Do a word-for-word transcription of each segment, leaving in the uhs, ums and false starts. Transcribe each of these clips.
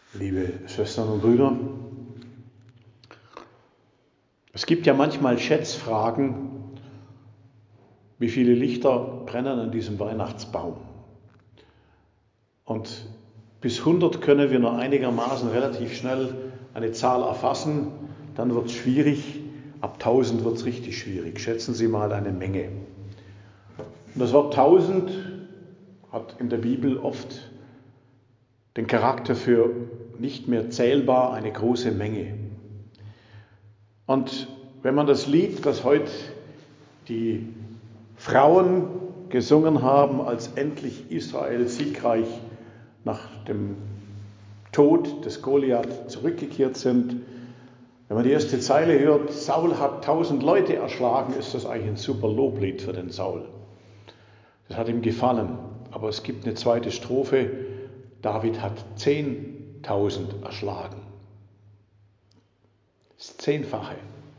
Liebe Schwestern und Brüder, es gibt ja manchmal Schätzfragen, wie viele Lichter brennen an diesem Weihnachtsbaum. Und bis hundert können wir nur einigermaßen relativ schnell eine Zahl erfassen, dann wird es schwierig, ab tausend wird es richtig schwierig. Schätzen Sie mal eine Menge. Und das Wort tausend hat in der Bibel oft den Charakter für nicht mehr zählbar, eine große Menge. Und wenn man das Lied, das heute die Frauen gesungen haben, als endlich Israel siegreich nach dem Tod des Goliath zurückgekehrt sind, wenn man die erste Zeile hört, Saul hat tausend Leute erschlagen, ist das eigentlich ein super Loblied für den Saul. Das hat ihm gefallen. Aber es gibt eine zweite Strophe, David hat zehntausend erschlagen. Das Zehnfache.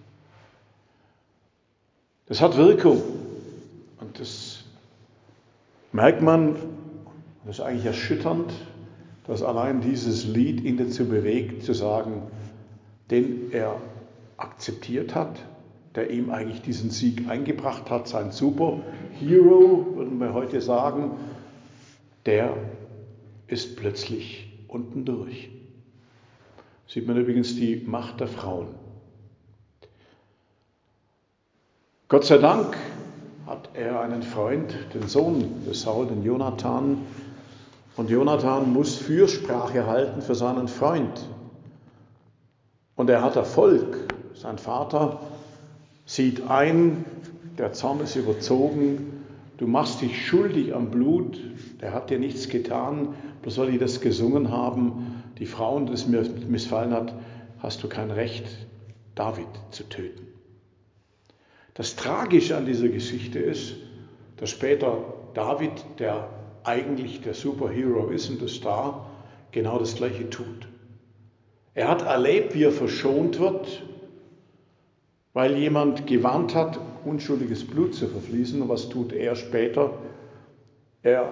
Das hat Wirkung. Und das merkt man, das ist eigentlich erschütternd, dass allein dieses Lied ihn dazu bewegt, zu sagen, den er akzeptiert hat, der ihm eigentlich diesen Sieg eingebracht hat, sein Superhero, würden wir heute sagen, der ist plötzlich unten durch. Sieht man übrigens die Macht der Frauen. Gott sei Dank hat er einen Freund, den Sohn des Saul, den Jonathan. Und Jonathan muss Fürsprache halten für seinen Freund. Und er hat Erfolg. Sein Vater sieht ein, der Zorn ist überzogen, du machst dich schuldig am Blut, der hat dir nichts getan, bloß weil die das gesungen haben, die Frauen, das mir missfallen hat, hast du kein Recht, David zu töten. Das Tragische an dieser Geschichte ist, dass später David, der eigentlich der Superhero ist und der Star, genau das Gleiche tut. Er hat erlebt, wie er verschont wird, weil jemand gewarnt hat, unschuldiges Blut zu verfließen. Und was tut er später? Er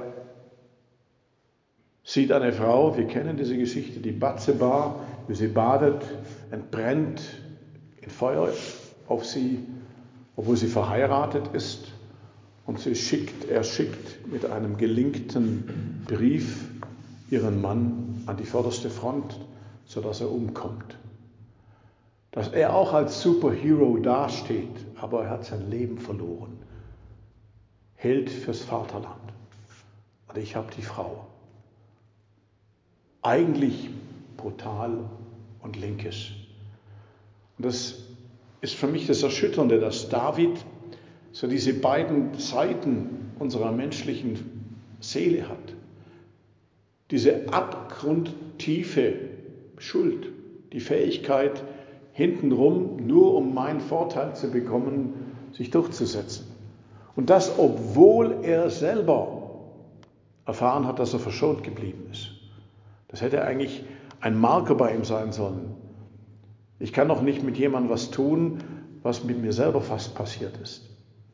sieht eine Frau, wir kennen diese Geschichte, die Batseba, wie sie badet, entbrennt in Feuer auf sie, obwohl sie verheiratet ist. Und sie schickt, er schickt mit einem gelinkten Brief ihren Mann an die vorderste Front, sodass er umkommt. Dass er auch als Superhero dasteht, aber er hat sein Leben verloren. Held fürs Vaterland. Und ich habe die Frau. Eigentlich brutal und linkisch. Und das ist für mich das Erschütternde, dass David so diese beiden Seiten unserer menschlichen Seele hat. Diese abgrundtiefe Schuld, die Fähigkeit, hintenrum, nur um meinen Vorteil zu bekommen, sich durchzusetzen. Und das, obwohl er selber erfahren hat, dass er verschont geblieben ist. Das hätte eigentlich ein Marker bei ihm sein sollen. Ich kann doch nicht mit jemandem was tun, was mit mir selber fast passiert ist.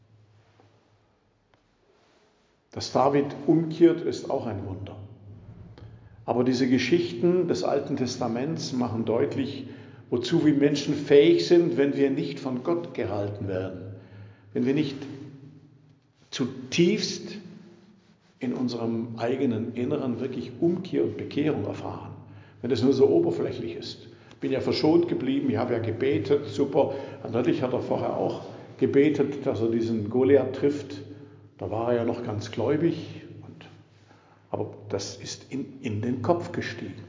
Dass David umkehrt, ist auch ein Wunder. Aber diese Geschichten des Alten Testaments machen deutlich, wozu wir Menschen fähig sind, wenn wir nicht von Gott gehalten werden. Wenn wir nicht zutiefst in unserem eigenen Inneren wirklich Umkehr und Bekehrung erfahren. Wenn das nur so oberflächlich ist. Ich bin ja verschont geblieben, ich habe ja gebetet, super. Und natürlich hat er vorher auch gebetet, dass er diesen Goliath trifft. Da war er ja noch ganz gläubig. Und, aber das ist in, in den Kopf gestiegen.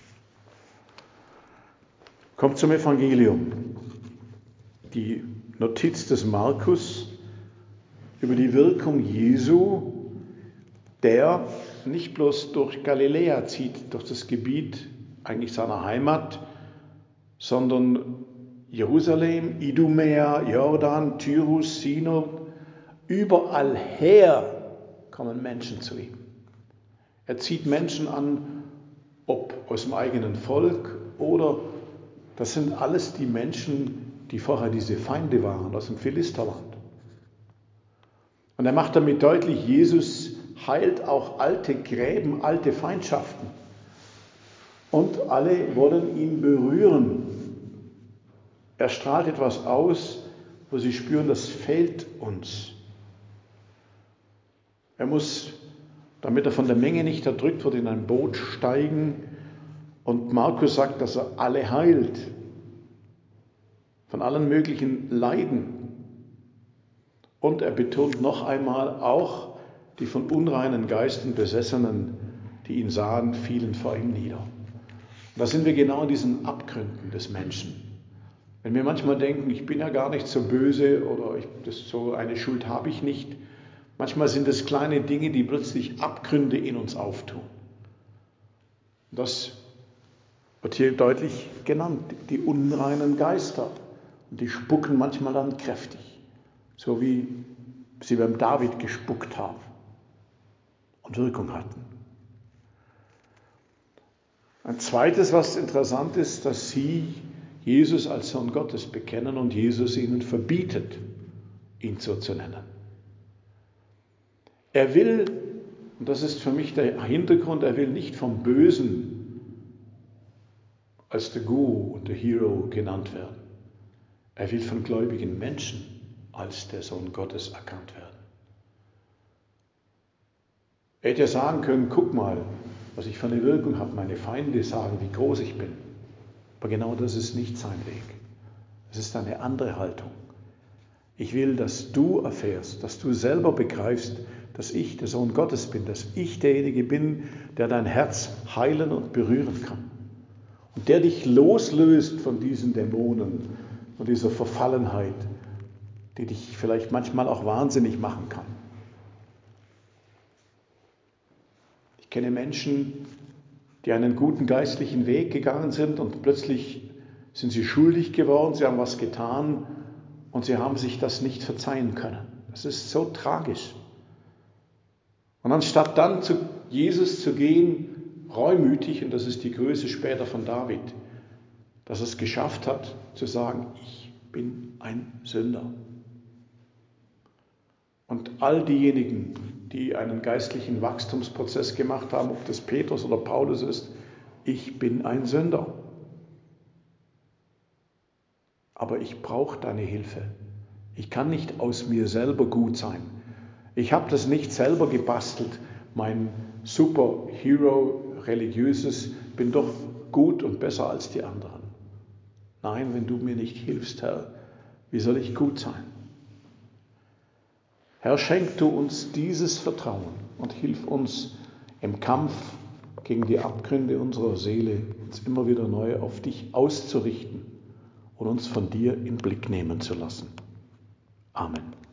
Kommt zum Evangelium. Die Notiz des Markus über die Wirkung Jesu, der nicht bloß durch Galiläa zieht, durch das Gebiet eigentlich seiner Heimat, sondern Jerusalem, Idumea, Jordan, Tyrus, Sidon, überall her kommen Menschen zu ihm. Er zieht Menschen an, ob aus dem eigenen Volk oder das sind alles die Menschen, die vorher diese Feinde waren aus dem Philisterland. Und er macht damit deutlich, Jesus heilt auch alte Gräben, alte Feindschaften. Und alle wollen ihn berühren. Er strahlt etwas aus, wo sie spüren, das fehlt uns. Er muss, damit er von der Menge nicht erdrückt wird, in ein Boot steigen. Und Markus sagt, dass er alle heilt. Von allen möglichen Leiden. Und er betont noch einmal, auch die von unreinen Geistern Besessenen, die ihn sahen, fielen vor ihm nieder. Und da sind wir genau in diesen Abgründen des Menschen. Wenn wir manchmal denken, ich bin ja gar nicht so böse oder ich, das, so eine Schuld habe ich nicht. Manchmal sind es kleine Dinge, die plötzlich Abgründe in uns auftun. Das wird hier deutlich genannt, die unreinen Geister. Und die spucken manchmal dann kräftig, so wie sie beim David gespuckt haben und Wirkung hatten. Ein zweites, was interessant ist, dass sie Jesus als Sohn Gottes bekennen und Jesus ihnen verbietet, ihn so zu nennen. Er will, und das ist für mich der Hintergrund, er will nicht vom Bösen als der Guru und der Hero genannt werden. Er will von gläubigen Menschen als der Sohn Gottes erkannt werden. Er hätte ja sagen können, guck mal, was ich für eine Wirkung habe. Meine Feinde sagen, wie groß ich bin. Aber genau das ist nicht sein Weg. Es ist eine andere Haltung. Ich will, dass du erfährst, dass du selber begreifst, dass ich der Sohn Gottes bin, dass ich derjenige bin, der dein Herz heilen und berühren kann. Und der dich loslöst von diesen Dämonen, von dieser Verfallenheit, die dich vielleicht manchmal auch wahnsinnig machen kann. Ich kenne Menschen, die einen guten geistlichen Weg gegangen sind und plötzlich sind sie schuldig geworden, sie haben was getan und sie haben sich das nicht verzeihen können. Das ist so tragisch. Und anstatt dann zu Jesus zu gehen, reumütig, und das ist die Größe später von David, dass er es geschafft hat, zu sagen, ich bin ein Sünder. Und all diejenigen, die einen geistlichen Wachstumsprozess gemacht haben, ob das Petrus oder Paulus ist, ich bin ein Sünder. Aber ich brauche deine Hilfe. Ich kann nicht aus mir selber gut sein. Ich habe das nicht selber gebastelt, mein Superhero religiöses, bin doch gut und besser als die anderen. Nein, wenn du mir nicht hilfst, Herr, wie soll ich gut sein? Herr, schenk du uns dieses Vertrauen und hilf uns im Kampf gegen die Abgründe unserer Seele, uns immer wieder neu auf dich auszurichten und uns von dir in Blick nehmen zu lassen. Amen.